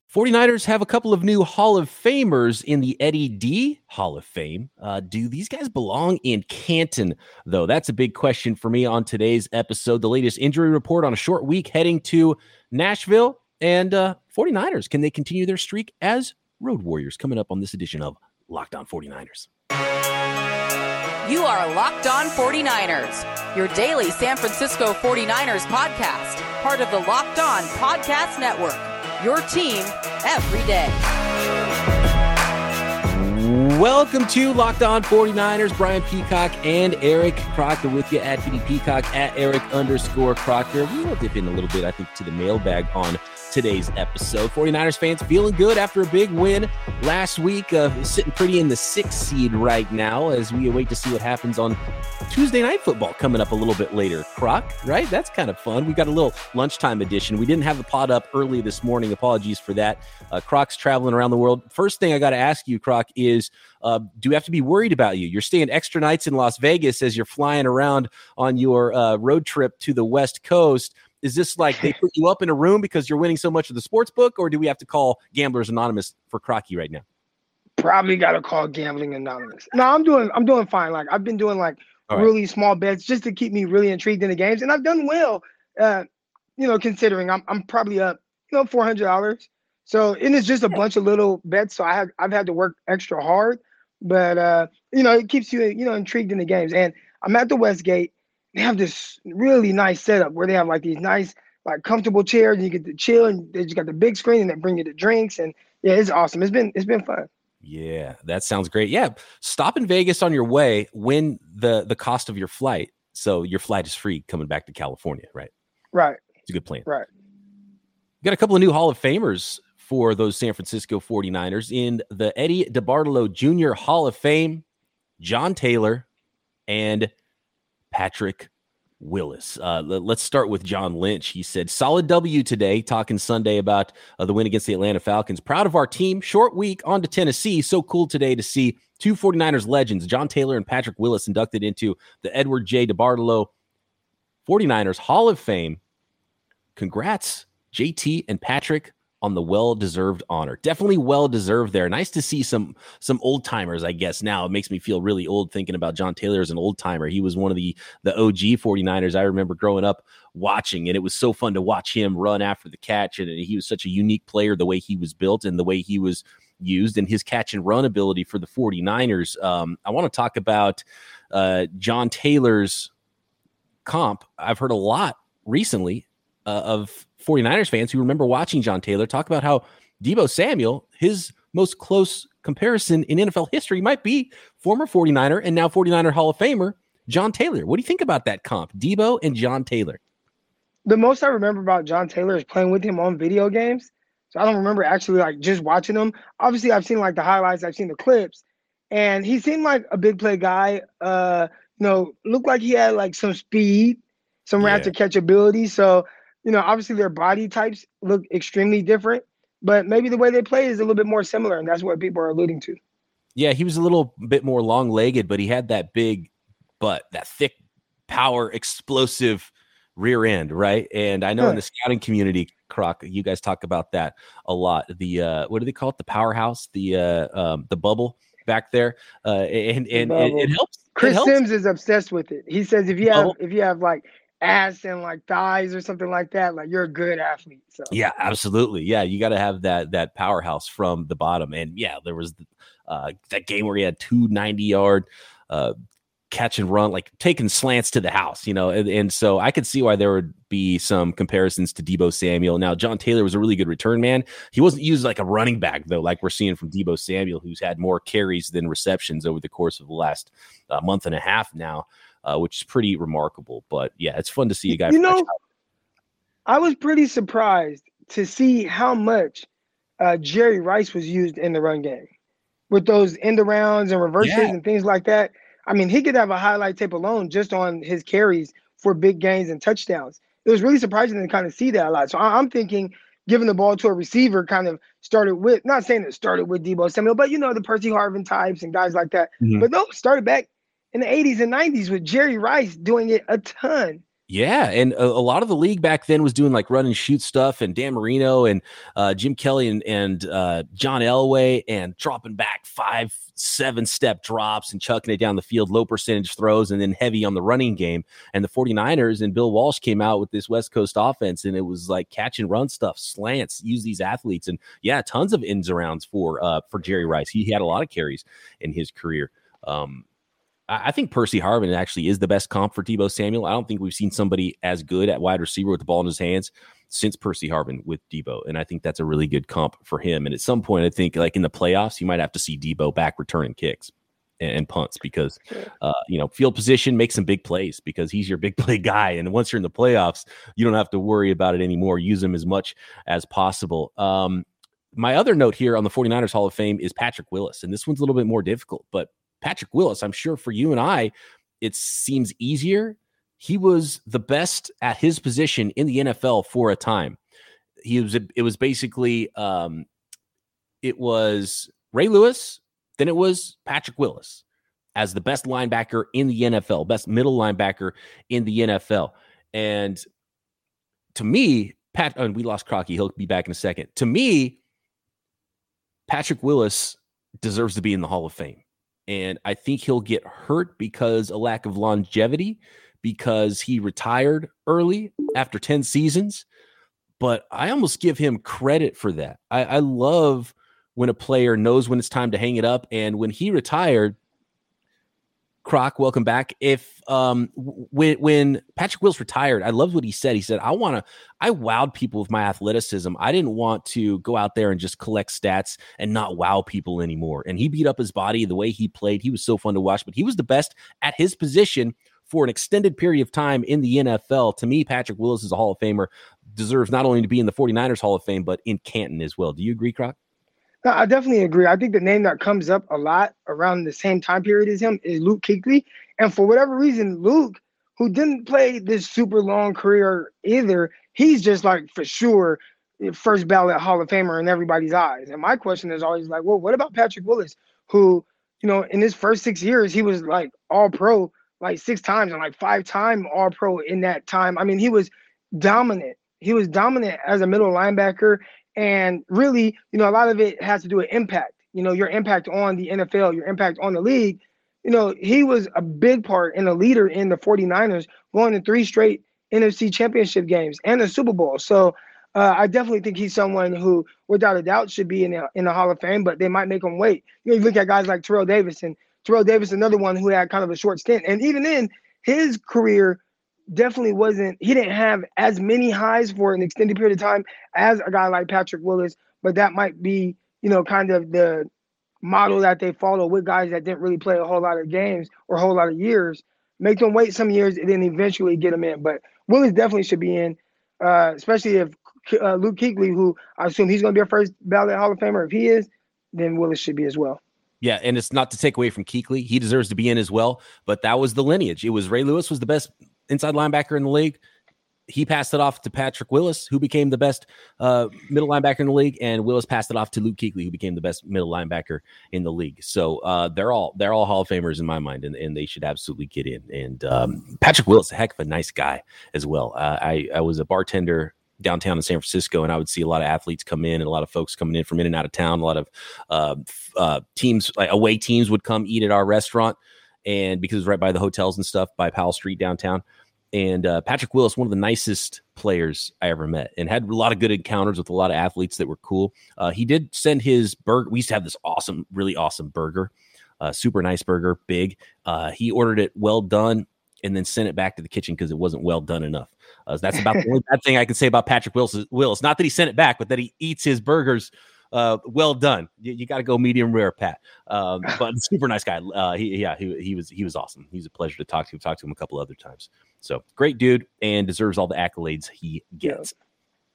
49ers have a couple of new Hall of Famers in the Eddie D Hall of Fame. Do these guys belong in Canton, though? That's a big question for me on today's episode. The latest injury report on a short week heading to Nashville. And 49ers, can they continue their streak as Road Warriors? Coming up on this edition of Locked On 49ers. You are Locked On 49ers, your daily San Francisco 49ers podcast, part of the Locked On Podcast Network. Your team every day. Welcome to Locked On 49ers. Brian Peacock and Eric Crocker with you at BD Peacock at Eric_Crocker. We will dip in a little bit, I think, to the mailbag on today's episode. 49ers fans feeling good after a big win last week. Sitting pretty in the 6th seed right now as we await to see what happens on Tuesday Night Football coming up a little bit later. Croc, right? That's kind of fun. We got a little lunchtime edition. We didn't have the pod up early this morning. Apologies for that. Croc's traveling around the world. First thing I got to ask you, Croc, is do we have to be worried about you? You're staying extra nights in Las Vegas as you're flying around on your road trip to the West Coast. Is this like they put you up in a room because you're winning so much of the sports book, or do we have to call Gamblers Anonymous for Crocky right now? Probably got to call Gambling Anonymous. No, I'm doing fine. Like I've been doing like really small bets just to keep me really intrigued in the games, and I've done well. Considering I'm probably up, $400. So and it's just a bunch of little bets. So I've had to work extra hard, but it keeps you intrigued in the games. And I'm at the Westgate. They have this really nice setup where they have like these nice, like comfortable chairs, and you get to chill, and they just got the big screen, and they bring you the drinks, and yeah, it's awesome. It's been fun. Yeah, that sounds great. Yeah, stop in Vegas on your way. Win the cost of your flight, so your flight is free coming back to California, right? Right. It's a good plan. Right. Got a couple of new Hall of Famers for those San Francisco 49ers in the Eddie DeBartolo Jr. Hall of Fame, John Taylor and Patrick Willis. Let's start with John Lynch. He said, solid W today, talking Sunday about the win against the Atlanta Falcons. Proud of our team. Short week on to Tennessee. So cool today to see two 49ers legends, John Taylor and Patrick Willis, inducted into the Edward J. DeBartolo 49ers Hall of Fame. Congrats, JT and Patrick, on the well-deserved honor. Definitely well-deserved there. Nice to see some old timers, I guess. Now it makes me feel really old thinking about John Taylor as an old timer. He was one of the OG 49ers I remember growing up watching, and it was so fun to watch him run after the catch. And he was such a unique player, the way he was built and the way he was used, and his catch and run ability for the 49ers. I want to talk about John Taylor's comp. I've heard a lot recently of 49ers fans who remember watching John Taylor talk about how Deebo Samuel, his most close comparison in NFL history, might be former 49er and now 49er Hall of Famer John Taylor. What do you think about that comp, Deebo and John Taylor? The most I remember about John Taylor is playing with him on video games. So I don't remember actually like just watching him. Obviously, I've seen like the highlights, I've seen the clips, and he seemed like a big play guy. Looked like he had like some speed, some after catch ability. So obviously their body types look extremely different, but maybe the way they play is a little bit more similar, and that's what people are alluding to. Yeah, he was a little bit more long-legged, but he had that big butt, that thick, power, explosive rear end, right? And I know in the scouting community, Croc, you guys talk about that a lot. The what do they call it? The powerhouse, the bubble back there, and it helps. Chris Sims is obsessed with it. He says if you have like ass and like thighs or something like that, like you're a good athlete. So yeah, absolutely. Yeah, you got to have that powerhouse from the bottom. And yeah, there was that game where he had 290-yard catch and run, like taking slants to the house, and so I could see why there would be some comparisons to Deebo Samuel. Now, John Taylor was a really good return man. He wasn't used like a running back, though, like we're seeing from Deebo Samuel, who's had more carries than receptions over the course of the last month and a half now. Which is pretty remarkable. But yeah, it's fun to see a guy. I was pretty surprised to see how much Jerry Rice was used in the run game with those end arounds and reverses and things like that. I mean, he could have a highlight tape alone just on his carries for big gains and touchdowns. It was really surprising to kind of see that a lot. So I'm thinking giving the ball to a receiver kind of started with, not saying it started with Deebo Samuel, but the Percy Harvin types and guys like that. Mm-hmm. But no, started back in the 80s and 90s with Jerry Rice doing it a ton. Yeah, and a lot of the league back then was doing like run and shoot stuff, and Dan Marino and Jim Kelly and John Elway, and dropping back 5-7 step drops and chucking it down the field, low percentage throws, and then heavy on the running game. And the 49ers and Bill Walsh came out with this West Coast offense, and it was like catch and run stuff, slants, use these athletes, and yeah, tons of ins arounds for Jerry Rice. He had a lot of carries in his career. I think Percy Harvin actually is the best comp for Deebo Samuel. I don't think we've seen somebody as good at wide receiver with the ball in his hands since Percy Harvin with Deebo. And I think that's a really good comp for him. And at some point, I think like in the playoffs, you might have to see Deebo back returning kicks and punts because, field position makes some big plays because he's your big play guy. And once you're in the playoffs, you don't have to worry about it anymore. Use him as much as possible. My other note here on the 49ers Hall of Fame is Patrick Willis. And this one's a little bit more difficult, but Patrick Willis, I'm sure for you and I, it seems easier. He was the best at his position in the NFL for a time. It was basically, it was Ray Lewis, then it was Patrick Willis as the best linebacker in the NFL, best middle linebacker in the NFL. And to me, we lost Crocky. He'll be back in a second. To me, Patrick Willis deserves to be in the Hall of Fame. And I think he'll get hurt because a lack of longevity, because he retired early after 10 seasons. But I almost give him credit for that. I love when a player knows when it's time to hang it up. And when he retired, Croc, welcome back. When Patrick Willis retired, I loved what he said. He said, I wowed people with my athleticism. I didn't want to go out there and just collect stats and not wow people anymore. And he beat up his body the way he played. He was so fun to watch, but he was the best at his position for an extended period of time in the NFL. To me, Patrick Willis is a Hall of Famer, deserves not only to be in the 49ers Hall of Fame, but in Canton as well. Do you agree, Croc? No, I definitely agree. I think the name that comes up a lot around the same time period as him is Luke Kuechly. And for whatever reason, Luke, who didn't play this super long career either, he's just like for sure first ballot Hall of Famer in everybody's eyes. And my question is always like, well, what about Patrick Willis, who, in his first 6 years, he was like all pro like 6 times and like 5-time all pro in that time. I mean, he was dominant. He was dominant as a middle linebacker. And really, a lot of it has to do with impact, your impact on the NFL, your impact on the league. He was a big part and a leader in the 49ers going to 3 straight NFC championship games and the Super Bowl. So I definitely think he's someone who, without a doubt, should be in the Hall of Fame, but they might make him wait. You look at guys like Terrell Davis, another one who had kind of a short stint. And even in his career, definitely he didn't have as many highs for an extended period of time as a guy like Patrick Willis, but that might be, kind of the model that they follow with guys that didn't really play a whole lot of games or a whole lot of years, make them wait some years and then eventually get them in. But Willis definitely should be in, especially if Luke Kuechly, who I assume he's going to be a first ballot Hall of Famer. If he is, then Willis should be as well. Yeah, and it's not to take away from Kuechly. He deserves to be in as well, but that was the lineage. It was Ray Lewis was the best inside linebacker in the league. He passed it off to Patrick Willis, who became the best middle linebacker in the league, and Willis passed it off to Luke Kuechly, who became the best middle linebacker in the league. So they're all Hall of Famers in my mind, and they should absolutely get in. And Patrick Willis, a heck of a nice guy as well. I was a bartender downtown in San Francisco, and I would see a lot of athletes come in and a lot of folks coming in from in and out of town. A lot of teams, like away teams, would come eat at our restaurant, and because it was right by the hotels and stuff by Powell Street downtown. And Patrick Willis, one of the nicest players I ever met, and had a lot of good encounters with a lot of athletes that were cool. He did send his burger. We used to have this awesome, really awesome burger, super nice burger, big. He ordered it well done and then sent it back to the kitchen because it wasn't well done enough. That's about the only bad thing I can say about Patrick Willis. Not that he sent it back, but that he eats his burgers well done. You got to go medium rare, Pat. But super nice guy. He was awesome. He was a pleasure to talk to. I've talked to him a couple other times. So great dude and deserves all the accolades he gets. Yeah.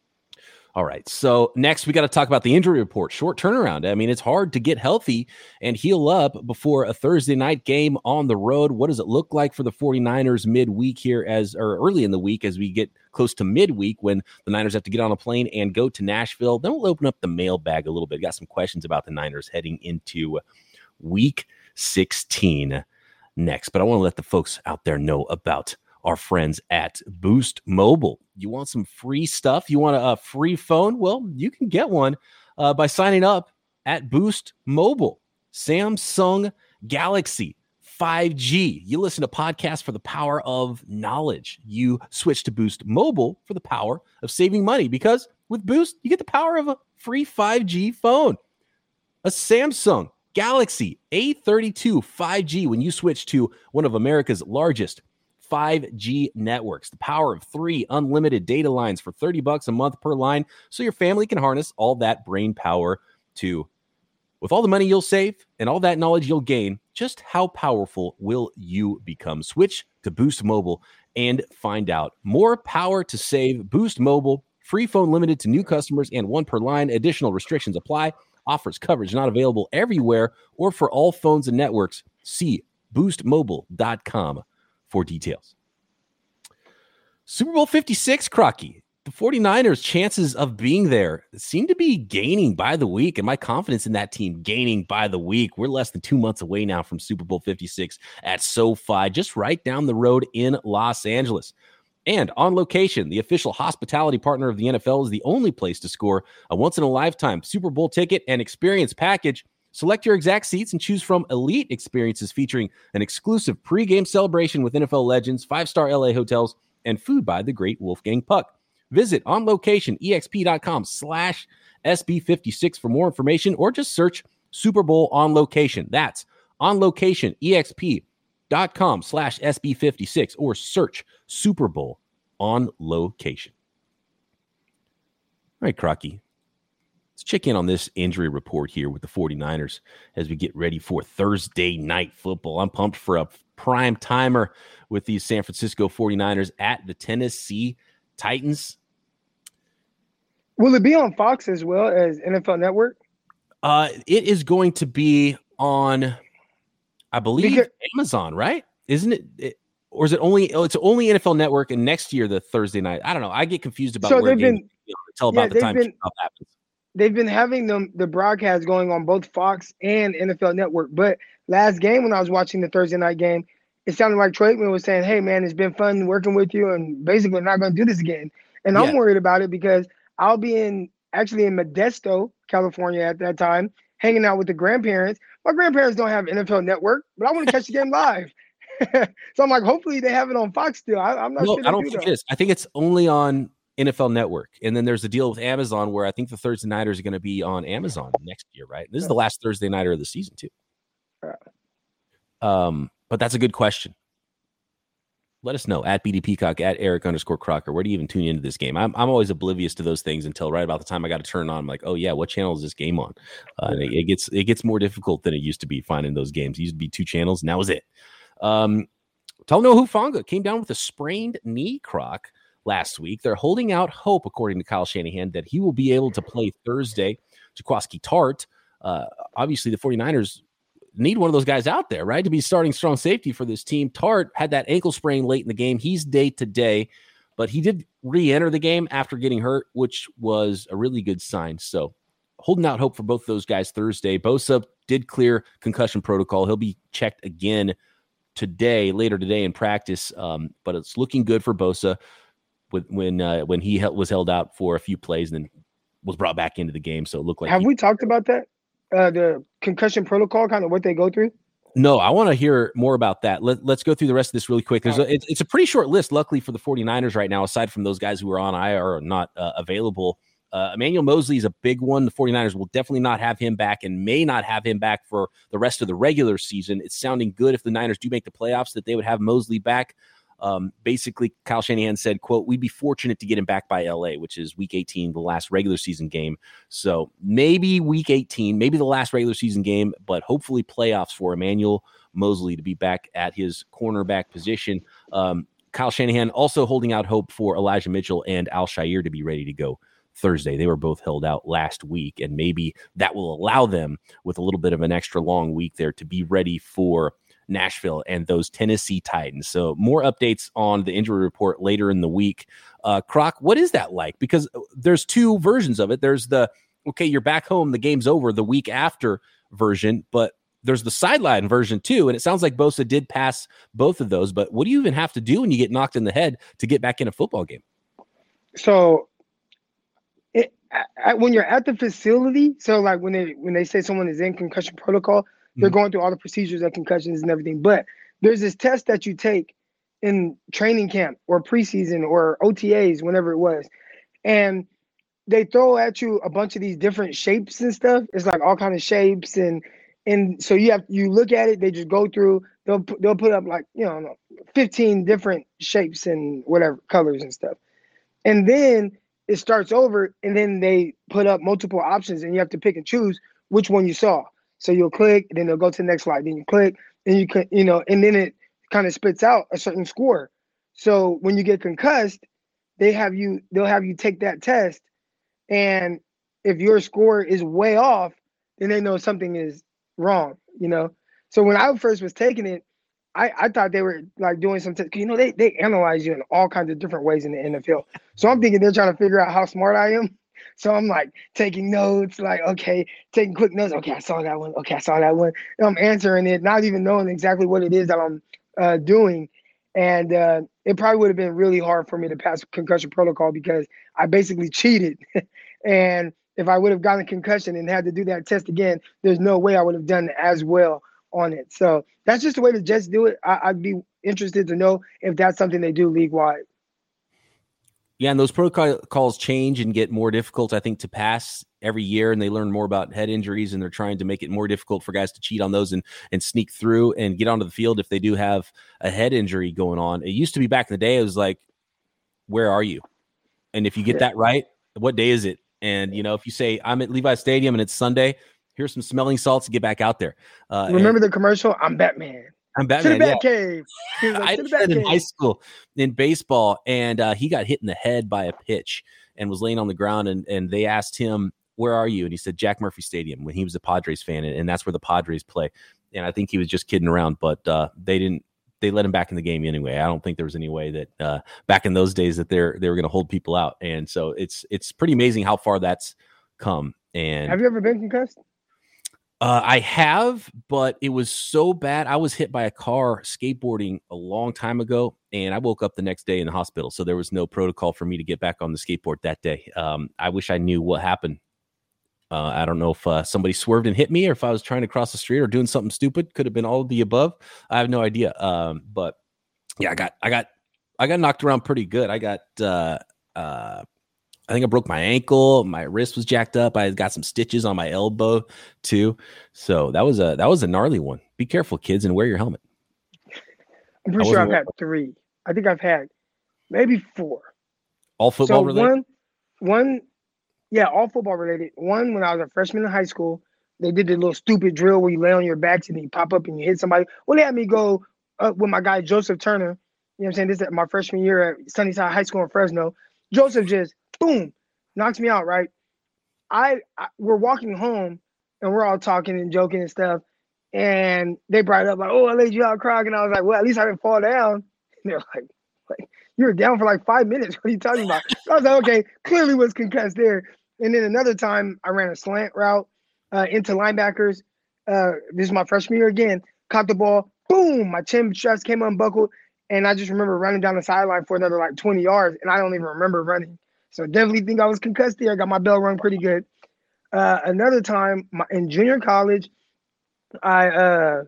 All right. So next we got to talk about the injury report. Short turnaround. I mean, it's hard to get healthy and heal up before a Thursday night game on the road. What does it look like for the 49ers midweek here or early in the week as we get close to midweek when the Niners have to get on a plane and go to Nashville? Then we'll open up the mailbag a little bit. Got some questions about the Niners heading into week 16 next. But I want to let the folks out there know about our friends at Boost Mobile. You want some free stuff? You want a free phone? Well, you can get one by signing up at Boost Mobile. Samsung Galaxy 5G. You listen to podcasts for the power of knowledge. You switch to Boost Mobile for the power of saving money, because with Boost, you get the power of a free 5G phone. A Samsung Galaxy A32 5G when you switch to one of America's largest 5G networks. The power of 3 unlimited data lines for $30 a month per line, so your family can harness all that brain power too. With all the money you'll save and all that knowledge you'll gain, just how powerful will you become? Switch to Boost Mobile and find out. More power to save. Boost Mobile. Free phone limited to new customers and 1 per line. Additional restrictions apply. Offers coverage not available everywhere or for all phones and networks. See boostmobile.com for details. Super Bowl 56, Crocky. The 49ers' chances of being there seem to be gaining by the week, and my confidence in that team gaining by the week. We're less than 2 months away now from Super Bowl 56 at SoFi, just right down the road in Los Angeles. And On Location, the official hospitality partner of the NFL, is the only place to score a once-in-a-lifetime Super Bowl ticket and experience package. Select your exact seats and choose from elite experiences featuring an exclusive pregame celebration with NFL legends, 5-star LA hotels, and food by the great Wolfgang Puck. Visit onlocationexp.com/SB56 for more information, or just search Super Bowl On Location. That's onlocationexp.com/SB56, or search Super Bowl On Location. All right, Crocky. Let's check in on this injury report here with the 49ers as we get ready for Thursday night football. I'm pumped for a prime timer with these San Francisco 49ers at the Tennessee Titans. Will it be on Fox as well as NFL Network? It is going to be on, I believe, Amazon, right? Isn't it? Or is it only? Oh, it's only NFL Network, and next year the Thursday night. I don't know. I get confused about where games until about the time kickoff happens. They've been having the broadcast going on both Fox and NFL Network. But last game, when I was watching the Thursday night game, it sounded like Troy Aikman was saying, "Hey, man, it's been fun working with you, and basically not going to do this again." And I'm worried about it because I'll be actually in Modesto, California at that time, hanging out with the grandparents. My grandparents don't have NFL Network, but I want to catch the game live. So I'm like, hopefully they have it on Fox still. I'm not sure. I don't think it is. I think it's only on NFL Network. And then there's a deal with Amazon where I think the Thursday nighters are going to be on Amazon next year, right? This is the last Thursday nighter of the season too. But that's a good question. Let us know at BD Peacock, at Eric_Crocker. Where do you even tune into this game? I'm always oblivious to those things until right about the time I got to turn on. I'm like, oh yeah, what channel is this game on? And it gets more difficult than it used to be finding those games. It used to be 2 channels, and that was it. Talanoa Hufanga came down with a sprained knee, Croc, last week. They're holding out hope, according to Kyle Shanahan, that he will be able to play Thursday. Jaquiski Tartt, obviously the 49ers need one of those guys out there, right, to be starting strong safety for this team. Tartt had that ankle sprain late in the game. He's day-to-day, but he did re-enter the game after getting hurt, which was a really good sign. So holding out hope for both of those guys Thursday. Bosa did clear concussion protocol. He'll be checked again later today in practice, but it's looking good for Bosa when he was held out for a few plays and then was brought back into the game. So it looked like. Have we talked about that? The concussion protocol, kind of what they go through? No, I want to hear more about that. Let's go through the rest of this really quick. It's a pretty short list, luckily, for the 49ers right now, aside from those guys who are on IR or not available. Emmanuel Moseley is a big one. The 49ers will definitely not have him back and may not have him back for the rest of the regular season. It's sounding good if the Niners do make the playoffs that they would have Moseley back. Basically, Kyle Shanahan said, quote, we'd be fortunate to get him back by LA, which is week 18, the last regular season game. So maybe week 18, maybe the last regular season game, but hopefully playoffs for Emmanuel Moseley to be back at his cornerback position. Kyle Shanahan also holding out hope for Elijah Mitchell and Al-Shaair to be ready to go Thursday. They were both held out last week, and maybe that will allow them, with a little bit of an extra long week there, to be ready for Nashville and those Tennessee Titans. So more updates on the injury report later in the week. Croc, what is that like? Because there's 2 versions of it. There's the, okay, you're back home, the game's over, the week after version, but there's the sideline version too. And it sounds like Bosa did pass both of those. But what do you even have to do when you get knocked in the head to get back in a football game? So when you're at the facility, so like when they say someone is in concussion protocol, they're going through all the procedures of concussions and everything. But there's this test that you take in training camp or preseason or OTAs, whenever it was. And they throw at you a bunch of these different shapes and stuff. It's like all kind of shapes. And so you look at it, they just go through, they'll put up like, 15 different shapes and whatever colors and stuff. And then it starts over, and then they put up multiple options, and you have to pick and choose which one you saw. So you'll click, and then they'll go to the next slide. Then you click, and you can, and then it kind of spits out a certain score. So when you get concussed, they'll have you take that test, and if your score is way off, then they know something is wrong. So when I first was taking it, I thought they were like doing some they analyze you in all kinds of different ways in the NFL. So I'm thinking they're trying to figure out how smart I am. So I'm like taking notes, like, okay, taking quick notes. Okay, I saw that one. Okay, I saw that one. And I'm answering it, not even knowing exactly what it is that I'm doing. And it probably would have been really hard for me to pass concussion protocol because I basically cheated. And if I would have gotten a concussion and had to do that test again, there's no way I would have done as well on it. So that's just the way the Jets do it. I'd be interested to know if that's something they do league-wide. Yeah, and those protocols change and get more difficult, I think, to pass every year, and they learn more about head injuries, and they're trying to make it more difficult for guys to cheat on those and sneak through and get onto the field if they do have a head injury going on. It used to be back in the day, it was like, where are you? And if you get that right, what day is it? And, if you say, I'm at Levi Stadium and it's Sunday, here's some smelling salts to get back out there. Remember the commercial? I'm Batman. I'm Batman. To the Batcave. I did that in high school in baseball, and he got hit in the head by a pitch and was laying on the ground. And they asked him, "Where are you?" And he said, "Jack Murphy Stadium," when he was a Padres fan, and that's where the Padres play. And I think he was just kidding around, but they didn't. They let him back in the game anyway. I don't think there was any way that back in those days that they were going to hold people out. And so it's pretty amazing how far that's come. And have you ever been concussed? I have, but it was so bad. I was hit by a car skateboarding a long time ago, and I woke up the next day in the hospital. So there was no protocol for me to get back on the skateboard that day. I wish I knew what happened. I don't know if somebody swerved and hit me, or if I was trying to cross the street or doing something stupid. Could have been all of the above. I have no idea. But yeah, I got knocked around pretty good. I think I broke my ankle. My wrist was jacked up. I got some stitches on my elbow too. So that was a gnarly one. Be careful, kids, and wear your helmet. I'm pretty sure I've had 3. I think I've had maybe 4. All football related? All football related. One, when I was a freshman in high school, they did the little stupid drill where you lay on your backs and then you pop up and you hit somebody. Well, they had me go up with my guy, Joseph Turner. You know what I'm saying? This is my freshman year at Sunnyside High School in Fresno. Joseph just, boom, knocks me out, right? We're walking home, and we're all talking and joking and stuff. And they brought it up like, "Oh, I laid you out crying." And I was like, "Well, at least I didn't fall down." And they're like, "You were down for like 5 minutes. What are you talking about?" So I was like, "Okay, clearly was concussed there." And then another time, I ran a slant route into linebackers. This is my freshman year again. Caught the ball, boom, my chin straps came unbuckled. And I just remember running down the sideline for another like 20 yards, and I don't even remember running. So definitely think I was concussed there. I got my bell rung pretty good. Another time in junior college, it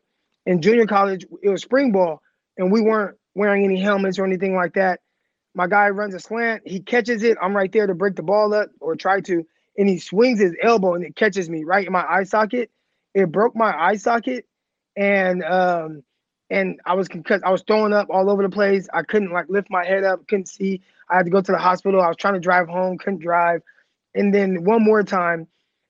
was spring ball, and we weren't wearing any helmets or anything like that. My guy runs a slant. He catches it. I'm right there to break the ball up or try to, and he swings his elbow, and it catches me right in my eye socket. It broke my eye socket, and I was concussed. I was throwing up all over the place. I couldn't like lift my head up, couldn't see. I had to go to the hospital. I was trying to drive home, couldn't drive. And then one more time,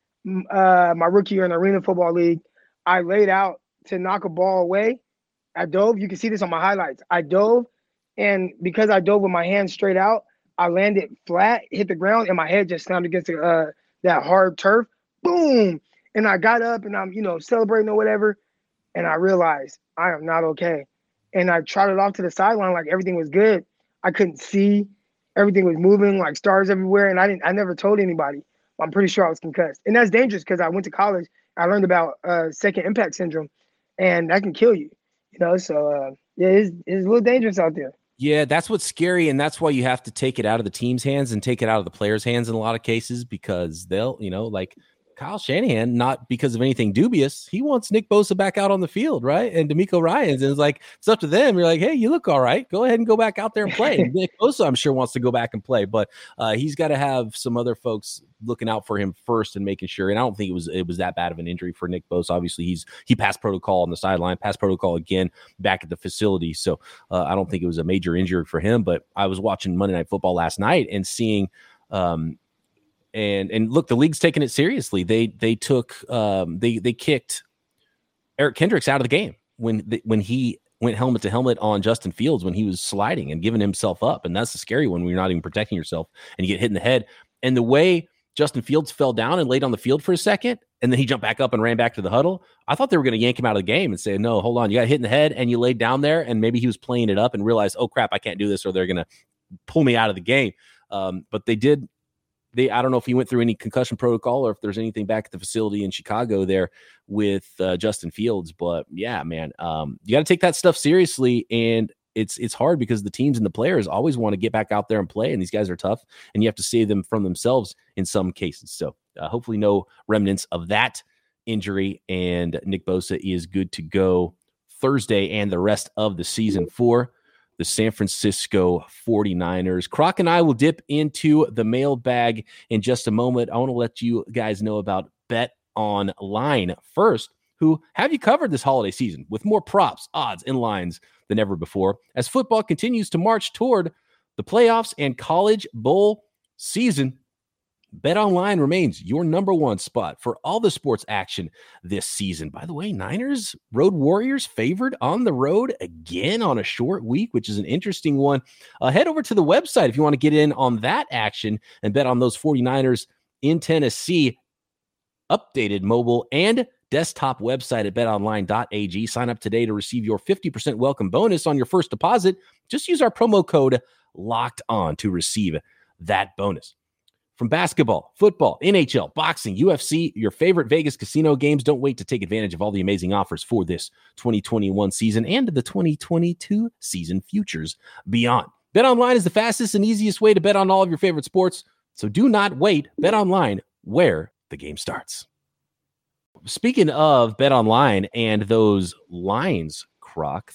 my rookie year in the Arena Football League, I laid out to knock a ball away. I dove. You can see this on my highlights. I dove, and because I dove with my hands straight out, I landed flat, hit the ground, and my head just slammed against that hard turf. Boom! And I got up, and I'm celebrating or whatever, and I realized I am not okay. And I trotted off to the sideline like everything was good. I couldn't see. Everything was moving like stars everywhere, and I never told anybody. I'm pretty sure I was concussed. And that's dangerous because I went to college. I learned about second impact syndrome, and that can kill you. So it's a little dangerous out there. Yeah, that's what's scary, and that's why you have to take it out of the team's hands and take it out of the players' hands in a lot of cases, because they'll, like Kyle Shanahan, not because of anything dubious, he wants Nick Bosa back out on the field, right? And DeMeco Ryans, and it's like, it's up to them. You're like, hey, you look all right. Go ahead and go back out there and play. Nick Bosa, I'm sure, wants to go back and play, but he's got to have some other folks looking out for him first and making sure. And I don't think it was that bad of an injury for Nick Bosa. Obviously, he passed protocol on the sideline, passed protocol again back at the facility. So I don't think it was a major injury for him. But I was watching Monday Night Football last night and seeing. And look, the league's taking it seriously. They kicked Eric Kendricks out of the game when he went helmet to helmet on Justin Fields when he was sliding and giving himself up. And that's the scary one when you're not even protecting yourself and you get hit in the head. And the way Justin Fields fell down and laid on the field for a second, and then he jumped back up and ran back to the huddle, I thought they were going to yank him out of the game and say, no, hold on, you got hit in the head and you laid down there, and maybe he was playing it up and realized, oh crap, I can't do this, or they're going to pull me out of the game. But they did. I don't know if he went through any concussion protocol or if there's anything back at the facility in Chicago there with Justin Fields. But yeah, man, you got to take that stuff seriously. And it's hard because the teams and the players always want to get back out there and play. And these guys are tough, and you have to save them from themselves in some cases. So hopefully no remnants of that injury. And Nick Bosa is good to go Thursday and the rest of the season for the San Francisco 49ers. Croc and I will dip into the mailbag in just a moment. I want to let you guys know about Bet Online first, who have you covered this holiday season with more props, odds, and lines than ever before. As football continues to march toward the playoffs and college bowl season, Bet Online remains your number one spot for all the sports action this season. By the way, Niners Road Warriors favored on the road again on a short week, which is an interesting one. Head over to the website if you want to get in on that action and bet on those 49ers in Tennessee. Updated mobile and desktop website at betonline.ag. Sign up today to receive your 50% welcome bonus on your first deposit. Just use our promo code LOCKEDON to receive that bonus. From basketball, football, NHL, boxing, UFC, your favorite Vegas casino games, don't wait to take advantage of all the amazing offers for this 2021 season and the 2022 season futures beyond. BetOnline is the fastest and easiest way to bet on all of your favorite sports, so do not wait. BetOnline, where the game starts. Speaking of BetOnline and those lines, Croc,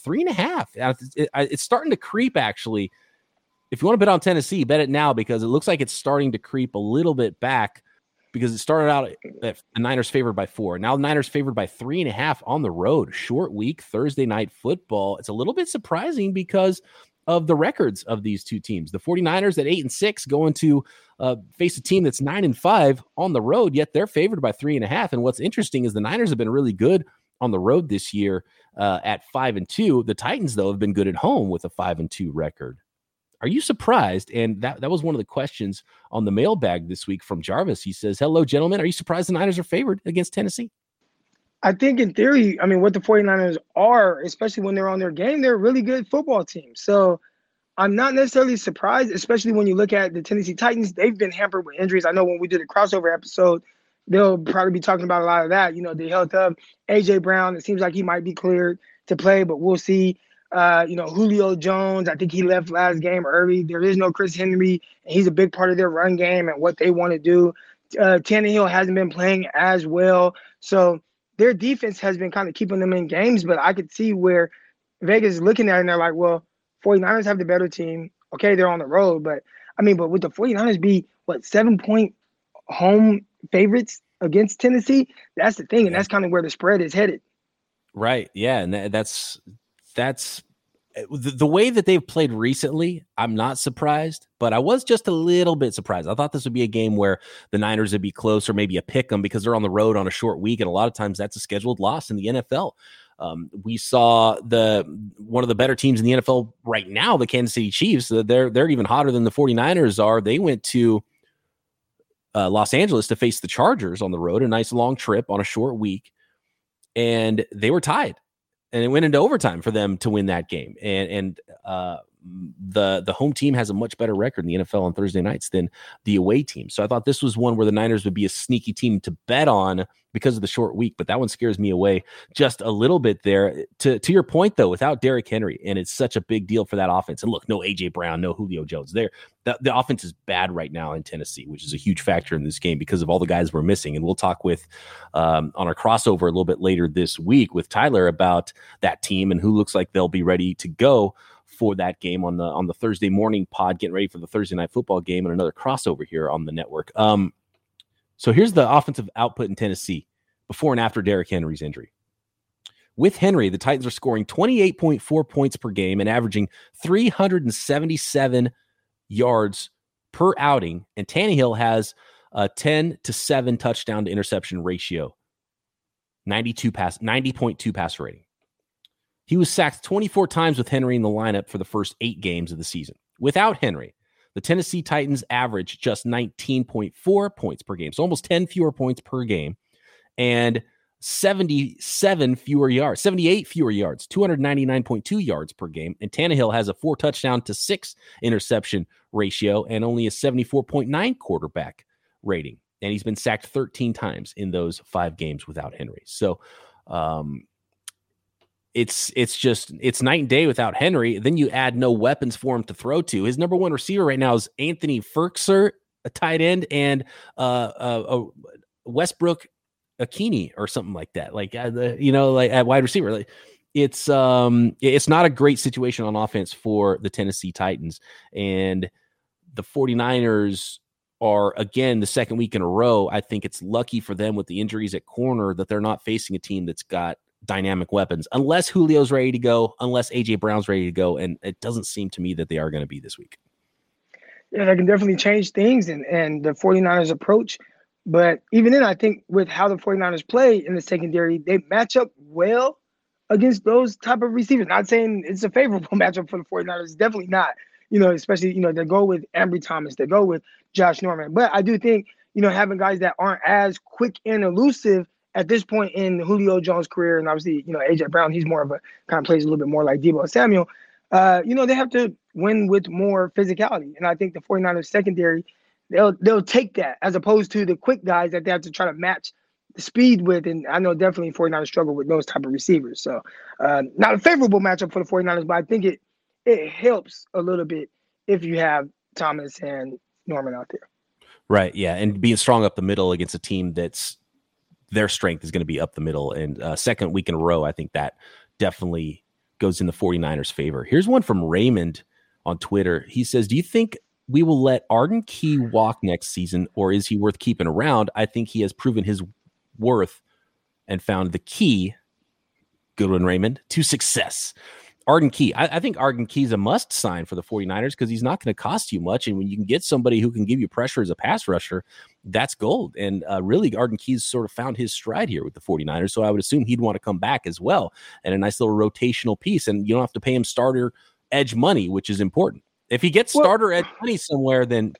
3.5. It's starting to creep, actually. If you want to bet on Tennessee, bet it now, because it looks like it's starting to creep a little bit back, because it started out at the Niners favored by 4. Now the Niners favored by 3.5 on the road. Short week, Thursday night football. It's a little bit surprising because of the records of these two teams. The 49ers at 8-6 going to face a team that's 9-5 on the road, yet they're favored by 3.5. And what's interesting is the Niners have been really good on the road this year at 5-2. The Titans, though, have been good at home with a 5-2 record. Are you surprised? And that was one of the questions on the mailbag this week from Jarvis. He says, hello, gentlemen. Are you surprised the Niners are favored against Tennessee? I think in theory, what the 49ers are, especially when they're on their game, they're a really good football team. So I'm not necessarily surprised, especially when you look at the Tennessee Titans. They've been hampered with injuries. I know when we did a crossover episode, they'll probably be talking about a lot of that. The health of A.J. Brown. It seems like he might be cleared to play, but we'll see. Julio Jones, I think he left last game early. There is no Chris Henry, and he's a big part of their run game and what they want to do. Tannehill hasn't been playing as well. So their defense has been kind of keeping them in games, but I could see where Vegas is looking at it and they're like, well, 49ers have the better team. Okay, they're on the road, but would the 49ers be, 7-point home favorites against Tennessee? That's the thing, and that's kind of where the spread is headed. Right, yeah, and that's the way that they've played recently. I'm not surprised, but I was just a little bit surprised. I thought this would be a game where the Niners would be close, or maybe a pick 'em, because they're on the road on a short week, and a lot of times that's a scheduled loss in the NFL. We saw one of the better teams in the NFL right now, the Kansas City Chiefs. They're even hotter than the 49ers are. They went to Los Angeles to face the Chargers on the road, a nice long trip on a short week, and they were tied. And it went into overtime for them to win that game. And the home team has a much better record in the NFL on Thursday nights than the away team. So I thought this was one where the Niners would be a sneaky team to bet on because of the short week, but that one scares me away just a little bit there. To your point, though, without Derrick Henry, and it's such a big deal for that offense. And look, no A.J. Brown, no Julio Jones. The offense is bad right now in Tennessee, which is a huge factor in this game because of all the guys we're missing. And we'll talk with on our crossover a little bit later this week with Tyler about that team and who looks like they'll be ready to go for that game on the Thursday morning pod, getting ready for the Thursday night football game and another crossover here on the network. So here's the offensive output in Tennessee before and after Derrick Henry's injury. With Henry, the Titans are scoring 28.4 points per game and averaging 377 yards per outing. And Tannehill has a 10-7 touchdown to interception ratio, 90.2 passer rating. He was sacked 24 times with Henry in the lineup for the first 8 games of the season. Without Henry, the Tennessee Titans average just 19.4 points per game, so almost 10 fewer points per game, and 78 fewer yards, 299.2 yards per game. And Tannehill has a 4 touchdown to 6 interception ratio and only a 74.9 quarterback rating. And he's been sacked 13 times in those 5 games without Henry. So, it's night and day without Henry. Then you add no weapons for him to throw to. His number one receiver right now is Anthony Firkser, a tight end, and Westbrook Akini or something like that. Like at wide receiver. Like it's not a great situation on offense for the Tennessee Titans, and the 49ers are, again, the second week in a row. I think it's lucky for them with the injuries at corner that they're not facing a team that's got dynamic weapons, unless Julio's ready to go, unless A.J. Brown's ready to go, and it doesn't seem to me that they are going to be this week. Yeah, that can definitely change things and the 49ers approach. But even then, I think with how the 49ers play in the secondary, they match up well against those type of receivers. Not saying it's a favorable matchup for the 49ers. It's definitely not. Especially, they go with Ambry Thomas. They go with Josh Norman. But I do think, having guys that aren't as quick and elusive at this point in Julio Jones' career, and obviously, A.J. Brown, he's more of a kind of plays a little bit more like Deebo Samuel. They have to win with more physicality. And I think the 49ers secondary, they'll take that as opposed to the quick guys that they have to try to match the speed with. And I know definitely 49ers struggle with those type of receivers. So not a favorable matchup for the 49ers, but I think it helps a little bit if you have Thomas and Norman out there. Right, yeah, and being strong up the middle against a team that's their strength is going to be up the middle. And second week in a row, I think that definitely goes in the 49ers' favor. Here's one from Raymond on Twitter. He says, do you think we will let Arden Key walk next season, or is he worth keeping around? I think he has proven his worth and found the key, good one, Raymond, to success. Arden Key. I think Arden Key is a must sign for the 49ers because he's not going to cost you much. And when you can get somebody who can give you pressure as a pass rusher, that's gold. And really, Arden Key's sort of found his stride here with the 49ers. So I would assume he'd want to come back as well. And a nice little rotational piece. And you don't have to pay him starter edge money, which is important. If he gets starter edge money somewhere, then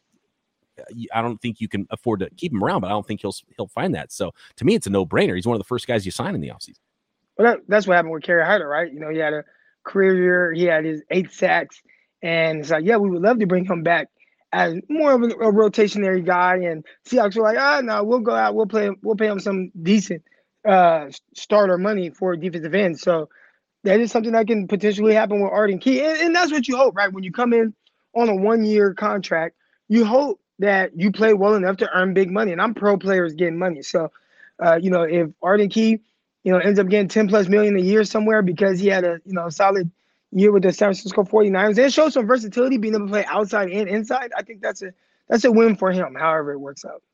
I don't think you can afford to keep him around, but I don't think he'll find that. So to me, it's a no-brainer. He's one of the first guys you sign in the offseason. Well, that's what happened with Kerry Hyder, right? He had a career year. He had his 8 sacks. And it's like, yeah, we would love to bring him back as more of a rotationary guy. And Seahawks were like, no, we'll go out. We'll pay him some decent starter money for defensive end. So that is something that can potentially happen with Arden Key. And that's what you hope, right? When you come in on a 1-year contract, you hope that you play well enough to earn big money. And I'm pro players getting money. So, if Arden Key, ends up getting $10+ million a year somewhere because he had a, solid year with the San Francisco 49ers, and show some versatility, being able to play outside and inside, I think that's a win for him, however it works out.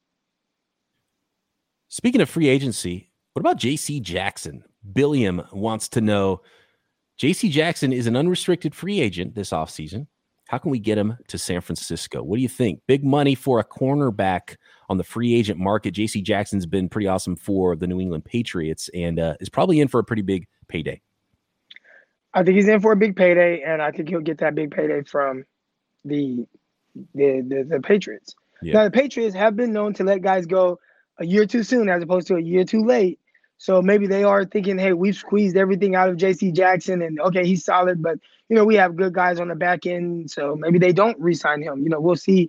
Speaking of free agency, what about J.C. Jackson? Billiam wants to know, J.C. Jackson is an unrestricted free agent this offseason. How can we get him to San Francisco? What do you think? Big money for a cornerback on the free agent market. J.C. Jackson's been pretty awesome for the New England Patriots and is probably in for a pretty big payday. I think he's in for a big payday, and I think he'll get that big payday from the Patriots. Yeah. Now, the Patriots have been known to let guys go a year too soon as opposed to a year too late. So maybe they are thinking, hey, we've squeezed everything out of J.C. Jackson, and okay, he's solid, but we have good guys on the back end, so maybe they don't re-sign him. We'll see.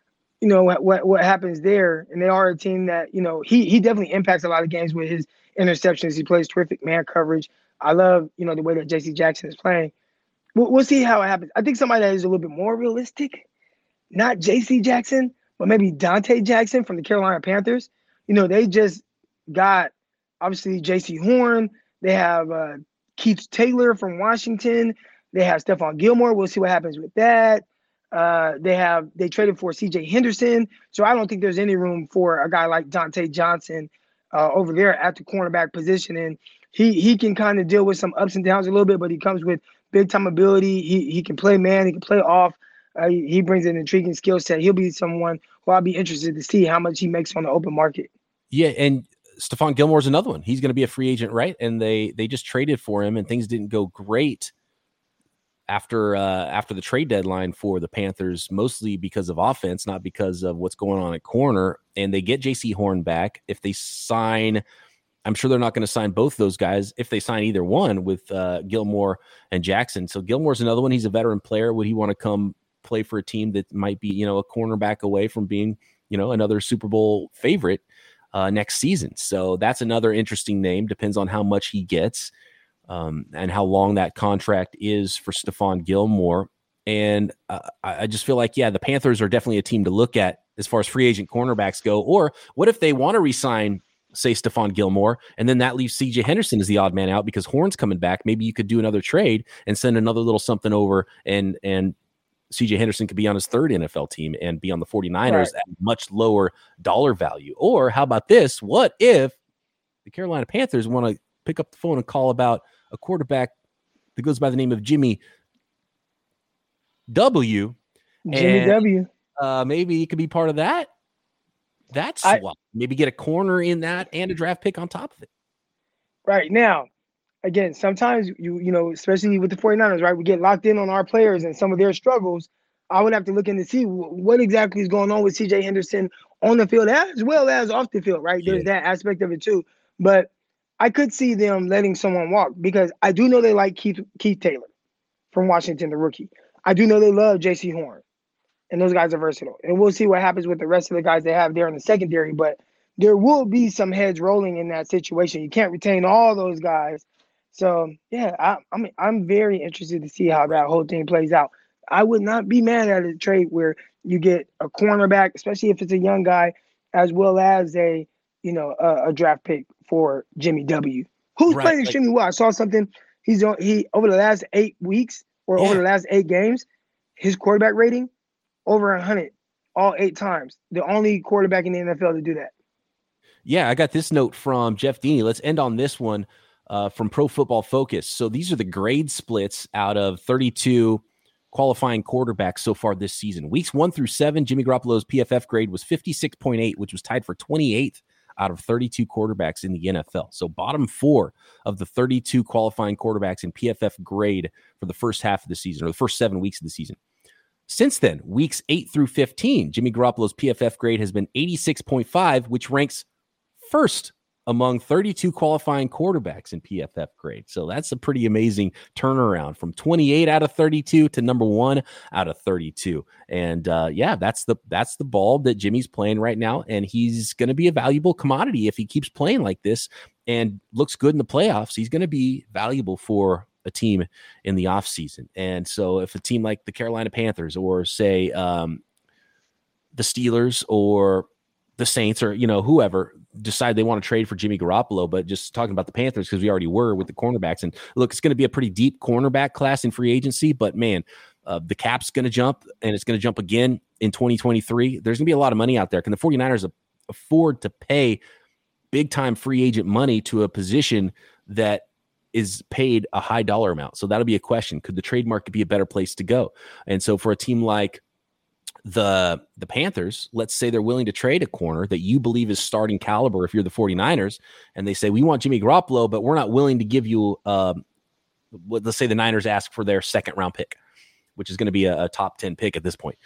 What happens there, and they are a team that he definitely impacts a lot of games with his interceptions. He plays terrific man coverage. I love the way that J.C. Jackson is playing. We'll see how it happens. I think somebody that is a little bit more realistic, not J.C. Jackson, but maybe Dante Jackson from the Carolina Panthers. They just got obviously J.C. Horn. They have Keith Taylor from Washington. They have Stephon Gilmore. We'll see what happens with that. They traded for C.J. Henderson. So I don't think there's any room for a guy like Dante Johnson over there at the cornerback position. And he can kind of deal with some ups and downs a little bit, but he comes with big time ability. He can play man. He can play off. He brings an intriguing skill set. He'll be someone who I'll be interested to see how much he makes on the open market. Yeah, and Stephon Gilmore's another one. He's going to be a free agent, right? And they just traded for him, and things didn't go great after the trade deadline for the Panthers, mostly because of offense, not because of what's going on at corner. And they get J.C. Horn back. If they sign, I'm sure they're not going to sign both those guys if they sign either one with Gilmore and Jackson. So Gilmore's another one. He's a veteran player. Would he want to come play for a team that might be, a cornerback away from being, another Super Bowl favorite next season? So that's another interesting name. Depends on how much he gets and how long that contract is for Stephon Gilmore. And I just feel like, the Panthers are definitely a team to look at as far as free agent cornerbacks go. Or what if they want to re-sign, say, Stephon Gilmore, and then that leaves C.J. Henderson as the odd man out because Horn's coming back? Maybe you could do another trade and send another little something over, and C.J. Henderson could be on his third NFL team and be on the 49ers at much lower dollar value. Or how about this? What if the Carolina Panthers want to pick up the phone and call about a quarterback that goes by the name of Jimmy W? W. Maybe he could be part of that. That's swap. Maybe get a corner in that and a draft pick on top of it. Right. Now, again, sometimes especially with the 49ers, right, we get locked in on our players and some of their struggles. I would have to look in to see what exactly is going on with C.J. Henderson on the field as well as off the field, right? There's that aspect of it too. But I could see them letting someone walk because I do know they like Keith Taylor from Washington, the rookie. I do know they love J.C. Horn. And those guys are versatile. And we'll see what happens with the rest of the guys they have there in the secondary. But there will be some heads rolling in that situation. You can't retain all those guys. So, I'm very interested to see how that whole thing plays out. I would not be mad at a trade where you get a cornerback, especially if it's a young guy, as well as a draft pick for Jimmy W, who's playing extremely well. I saw something. He over the last 8 weeks or over the last 8 games, his quarterback rating over 100 all 8 times. The only quarterback in the NFL to do that. Yeah, I got this note from Jeff Deeney. Let's end on this one from Pro Football Focus. So these are the grade splits out of 32 qualifying quarterbacks so far this season. Weeks 1 through 7, Jimmy Garoppolo's PFF grade was 56.8, which was tied for 28th out of 32 quarterbacks in the NFL. So bottom 4 of the 32 qualifying quarterbacks in PFF grade for the first half of the season, or the first 7 weeks of the season. Since then, weeks 8 through 15, Jimmy Garoppolo's PFF grade has been 86.5, which ranks first among 32 qualifying quarterbacks in PFF grade. So that's a pretty amazing turnaround from 28 out of 32 to number 1 out of 32. And that's the ball that Jimmy's playing right now. And he's going to be a valuable commodity if he keeps playing like this and looks good in the playoffs. He's going to be valuable for a team in the offseason. And so if a team like the Carolina Panthers or say the Steelers or the Saints or, whoever decide they want to trade for Jimmy Garoppolo, but just talking about the Panthers because we already were with the cornerbacks. And look, it's going to be a pretty deep cornerback class in free agency, but man, the cap's going to jump and it's going to jump again in 2023. There's going to be a lot of money out there. Can the 49ers afford to pay big time free agent money to a position that is paid a high dollar amount? So that'll be a question. Could the trade market be a better place to go? And so for a team like the Panthers, let's say they're willing to trade a corner that you believe is starting caliber if you're the 49ers, and they say, we want Jimmy Garoppolo, but we're not willing to give you, let's say the Niners ask for their second round pick, which is going to be a top 10 pick at this point.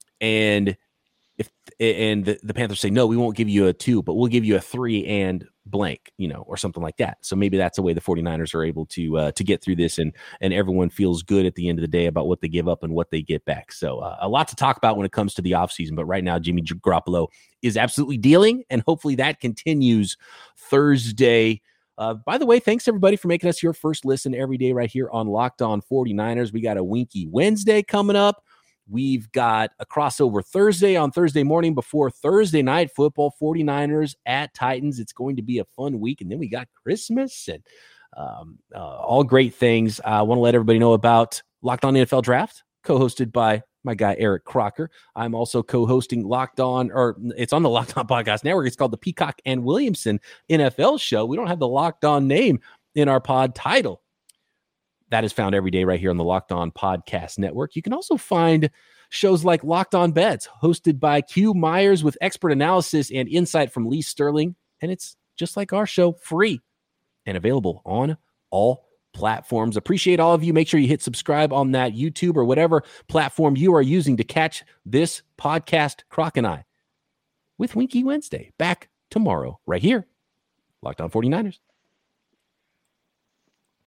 And the Panthers say, no, we won't give you a 2, but we'll give you a 3 and blank, or something like that. So maybe that's a way the 49ers are able to get through this, and everyone feels good at the end of the day about what they give up and what they get back. So a lot to talk about when it comes to the offseason, but right now Jimmy Garoppolo is absolutely dealing, and hopefully that continues Thursday. By the way, thanks everybody for making us your first listen every day right here on Locked On 49ers. We got a Winky Wednesday coming up. We've got a crossover Thursday on Thursday morning before Thursday night football, 49ers at Titans. It's going to be a fun week. And then we got Christmas and all great things. I want to let everybody know about Locked On NFL Draft, co-hosted by my guy, Eric Crocker. I'm also co-hosting Locked On, or it's on the Locked On Podcast Network. It's called the Peacock and Williamson NFL Show. We don't have the Locked On name in our pod title. That is found every day right here on the Locked On Podcast Network. You can also find shows like Locked On Bets, hosted by Q Myers with expert analysis and insight from Lee Sterling. And it's just like our show, free and available on all platforms. Appreciate all of you. Make sure you hit subscribe on that YouTube or whatever platform you are using to catch this podcast, Croc and I, with Winky Wednesday. Back tomorrow right here, Locked On 49ers.